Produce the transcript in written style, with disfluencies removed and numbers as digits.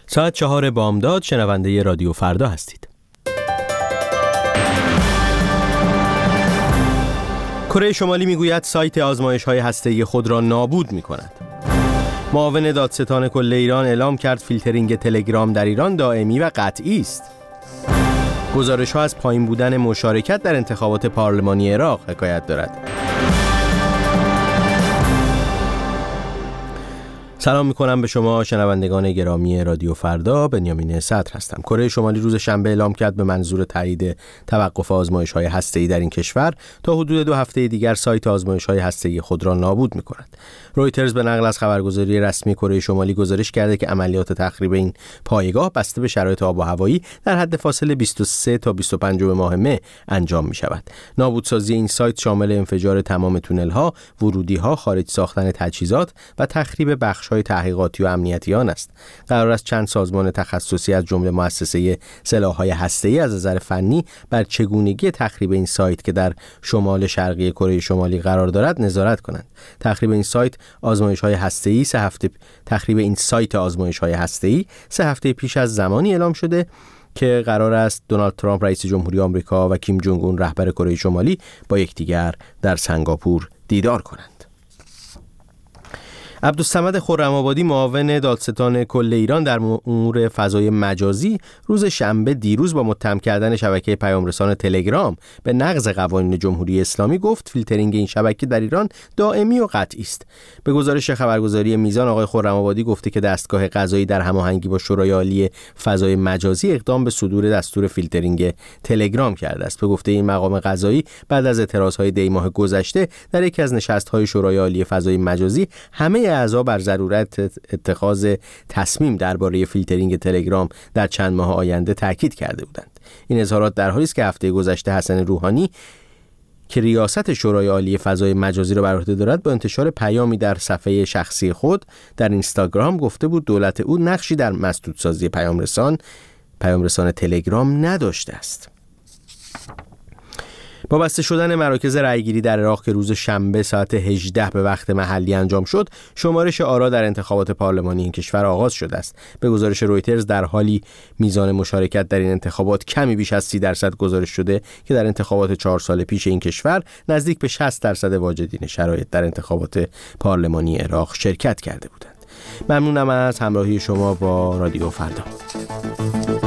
ساعت 4 بامداد شنونده رادیو فردا هستید. کره شمالی میگوید سایت آزمایش‌های هسته‌ای خود را نابود می‌کند. معاون دادستان کل ایران اعلام کرد فیلترینگ تلگرام در ایران دائمی و قطعی است. گزارش‌ها از پایین بودن مشارکت در انتخابات پارلمانی عراق حکایت دارد. سلام میکنم به شما شنوندگان گرامی رادیو فردا. بنیامین صدر هستم. کره شمالی روز شنبه اعلام کرد به منظور تایید توقف آزمایش‌های هسته‌ای در این کشور تا حدود 2 هفته دیگر سایت آزمایش‌های هسته‌ای خود را نابود می‌کند. رویترز به نقل از خبرگزاری رسمی کره شمالی گزارش کرده که عملیات تخریب این پایگاه بسته به شرایط آب و هوایی در حد فاصله 23 تا 25 ماه مه انجام می‌شود. نابودسازی این سایت شامل انفجار تمام تونل‌ها، ورودی‌ها، خارج ساختن تجهیزات و تخریب بخش‌های تحقیقاتی و امنیتی آن است. قرار است چند سازمان تخصصی از جمله مؤسسه سلاح‌های هسته‌ای از نظر فنی بر چگونگی تخریب این سایت که در شمال شرقی کره شمالی قرار دارد نظارت کنند. تخریب این سایت آزمایش‌های هسته‌ای سه هفته پیش از زمانی اعلام شده که قرار است دونالد ترامپ رئیس جمهوری آمریکا و کیم جونگ اون رهبر کره شمالی با یکدیگر در سنگاپور دیدار کنند. عبدالصمد خرم‌آبادی معاون دادستان کل ایران در امور فضای مجازی روز شنبه دیروز با متهم کردن شبکه پیامرسان تلگرام به نقض قوانین جمهوری اسلامی گفت فیلترینگ این شبکه در ایران دائمی و قطعی است. به گزارش خبرگزاری میزان آقای خرم‌آبادی گفته که دستگاه قضایی در هماهنگی با شورای عالی فضای مجازی اقدام به صدور دستور فیلترینگ تلگرام کرده است. به گفته این مقام قضایی بعد از اعتراضهای دی ماه گذشته در یکی از نشست‌های شورای عالی فضای مجازی همه اعضا بر ضرورت اتخاذ تصمیم درباره فیلترینگ تلگرام در چند ماه آینده تاکید کرده بودند. این اظهارات در حالی است که هفته گذشته حسن روحانی که ریاست شورای عالی فضای مجازی را بر عهده دارد با انتشار پیامی در صفحه شخصی خود در اینستاگرام گفته بود دولت او نقشی در مسدودسازی پیامرسان تلگرام نداشته است. با بسته شدن مراکز رأیگیری در عراق که روز شنبه ساعت 18 به وقت محلی انجام شد، شمارش آرا در انتخابات پارلمانی این کشور آغاز شده است. به گزارش رویترز در حالی میزان مشارکت در این انتخابات کمی بیش از 30% گزارش شده که در انتخابات 4 سال پیش این کشور نزدیک به 60% واجدین شرایط در انتخابات پارلمانی عراق شرکت کرده بودند. ممنونم از همراهی شما با رادیو فردا.